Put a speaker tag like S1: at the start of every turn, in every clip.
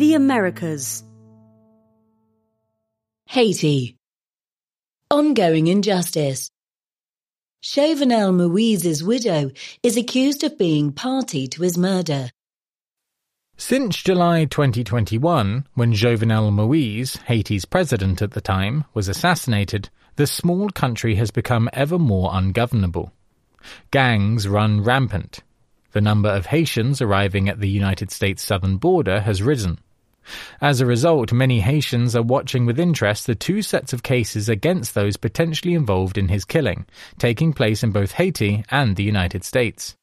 S1: The Americas.
S2: Haiti. Ongoing injustice. Jovenel Moïse's widow is accused of being party to his murder.
S3: Since July 2021, when Jovenel Moïse, Haiti's president at the time, was assassinated, the small country has become ever more ungovernable. Gangs run rampant. The number of Haitians arriving at the United States southern border has risen. As a result, many Haitians are watching with interest the two sets of cases against those potentially involved in his killing, taking place in both Haiti and the United States.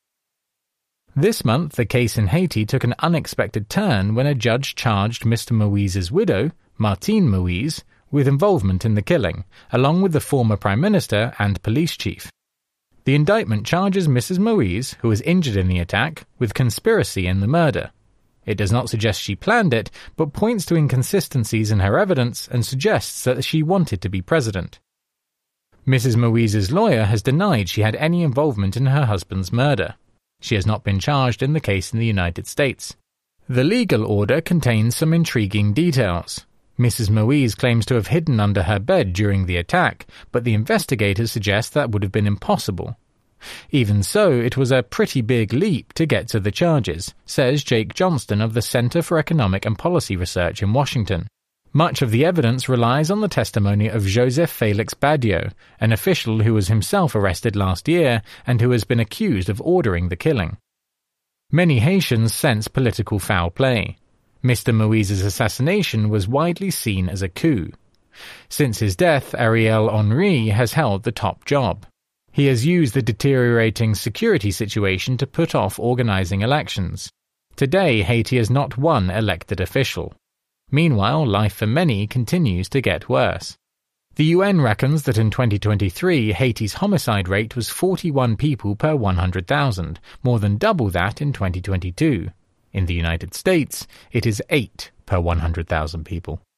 S3: This month, the case in Haiti took an unexpected turn when a judge charged Mr. Moïse's widow, Martine Moïse, with involvement in the killing, along with the former Prime Minister and police chief. The indictment charges Mrs. Moïse, who was injured in the attack, with conspiracy in the murder. It does not suggest she planned it, but points to inconsistencies in her evidence and suggests that she wanted to be president. Mrs. Moïse's lawyer has denied she had any involvement in her husband's murder. She has not been charged in the case in the United States. The legal order contains some intriguing details. Mrs. Moïse claims to have hidden under her bed during the attack, but the investigators suggest that would have been impossible. Even so, it was a pretty big leap to get to the charges, says Jake Johnston of the Center for Economic and Policy Research in Washington. Much of the evidence relies on the testimony of Joseph Félix Badiou, an official who was himself arrested last year and who has been accused of ordering the killing. Many Haitians sense political foul play. Mr. Moïse's assassination was widely seen as a coup. Since his death, Ariel Henry has held the top job. He has used the deteriorating security situation to put off organizing elections. Today, Haiti has not one elected official. Meanwhile, life for many continues to get worse. The UN reckons that in 2023, Haiti's homicide rate was 41 people per 100,000, more than double that in 2022. In the United States, it is 8 per 100,000 people.